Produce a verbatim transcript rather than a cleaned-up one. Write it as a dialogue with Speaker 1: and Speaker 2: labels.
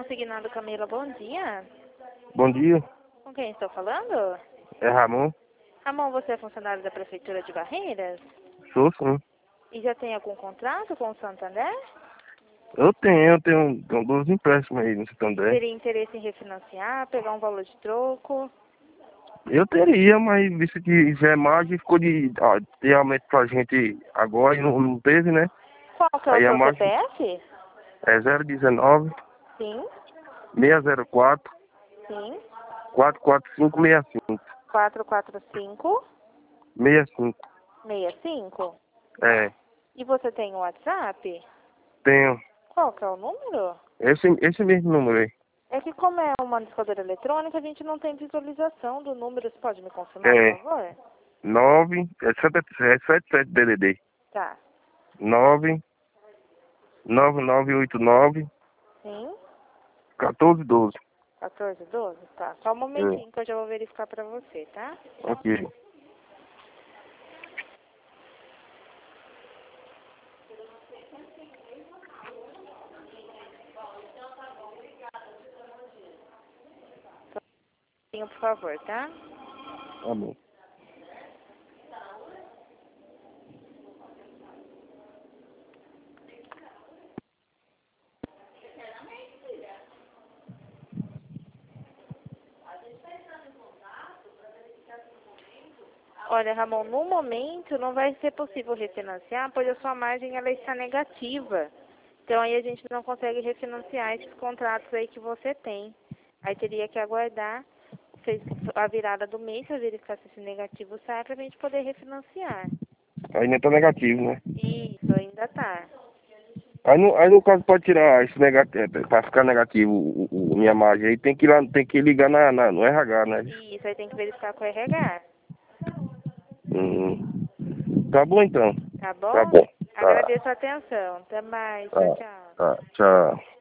Speaker 1: Consignado Camila, bom dia.
Speaker 2: Bom dia,
Speaker 1: Com quem estou falando?
Speaker 2: é Ramon.
Speaker 1: Ramon, você é funcionário da Prefeitura de Barreiras?
Speaker 2: Sou sim.
Speaker 1: E já tem algum contrato com o Santander?
Speaker 2: Eu tenho, eu tenho, tenho dois empréstimos aí no Santander.
Speaker 1: Teria interesse em refinanciar, pegar um valor de troco?
Speaker 2: Eu teria, mas visto que já é margem, ficou de ah, ter aumento pra gente agora e não, não teve, né?
Speaker 1: Qual que é o
Speaker 2: Aí a
Speaker 1: seu
Speaker 2: margem
Speaker 1: C P F?
Speaker 2: é zero dezenove,
Speaker 1: Sim,
Speaker 2: seiscentos e quatro,
Speaker 1: sim.
Speaker 2: quatro quatro cinco, seis cinco.
Speaker 1: quatro quatro cinco,
Speaker 2: seis cinco.
Speaker 1: seis cinco.
Speaker 2: É,
Speaker 1: E você tem o WhatsApp?
Speaker 2: tenho.
Speaker 1: Qual que é o número?
Speaker 2: Esse, esse mesmo número aí.
Speaker 1: É que como é uma discadora eletrônica, a gente não tem visualização do número. Você pode me confirmar,
Speaker 2: É
Speaker 1: por favor?
Speaker 2: nove, é sete sete D D D.
Speaker 1: Tá.
Speaker 2: nove, nove nove oito nove,
Speaker 1: Sim.
Speaker 2: quatorze doze.
Speaker 1: quatorze, doze? Tá. Só um
Speaker 2: É,
Speaker 1: momentinho que eu já vou verificar pra você, tá?
Speaker 2: ok.
Speaker 1: Sim, por favor, tá?
Speaker 2: Tá bom.
Speaker 1: Olha, Ramon, no momento não vai ser possível refinanciar, pois a sua margem ela está negativa. Então aí a gente não consegue refinanciar esses contratos aí que você tem. Aí teria que aguardar fez a virada do mês para verificar se esse negativo sai para a gente poder refinanciar.
Speaker 2: Ainda tá negativo, né?
Speaker 1: Isso, ainda tá.
Speaker 2: Aí no, aí no caso pode tirar esse negativo, pra ficar negativo o, o- minha margem aí, tem que ir lá, tem que ligar na, na, no R H, né?
Speaker 1: Isso, aí tem que verificar com o R H.
Speaker 2: Hum. Tá bom então.
Speaker 1: Tá
Speaker 2: Tá
Speaker 1: bom?
Speaker 2: bom. Tá,
Speaker 1: Agradeço a atenção. Até mais. Tchau,
Speaker 2: tá,
Speaker 1: tchau.
Speaker 2: tá. Tchau.